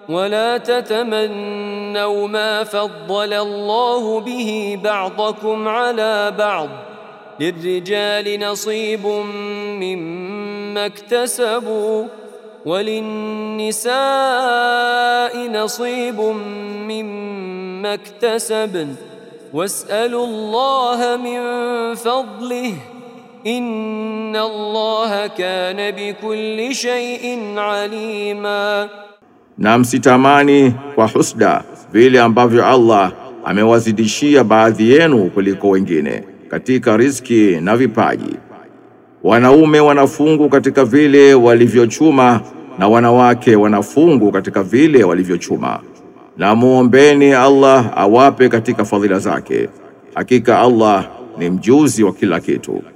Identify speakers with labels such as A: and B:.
A: ولا تتمنوا ما فضل الله به بعضكم على بعض للرجال نصيب مما اكتسبوا وللنساء نصيب مما اكتسبن واسألوا الله من فضله إن الله كان بكل شيء عليما.
B: Na msitamani kwa husda vile ambavyo Allah amewazidishia baadhi yenu kuliko wengine katika riziki na vipaji. Wanaume wanafungu katika vile walivyochuma na wanawake wanafungu katika vile walivyochuma. Na muombeni Allah awape katika fadhila zake. Hakika Allah ni mjuzi wa kila kitu.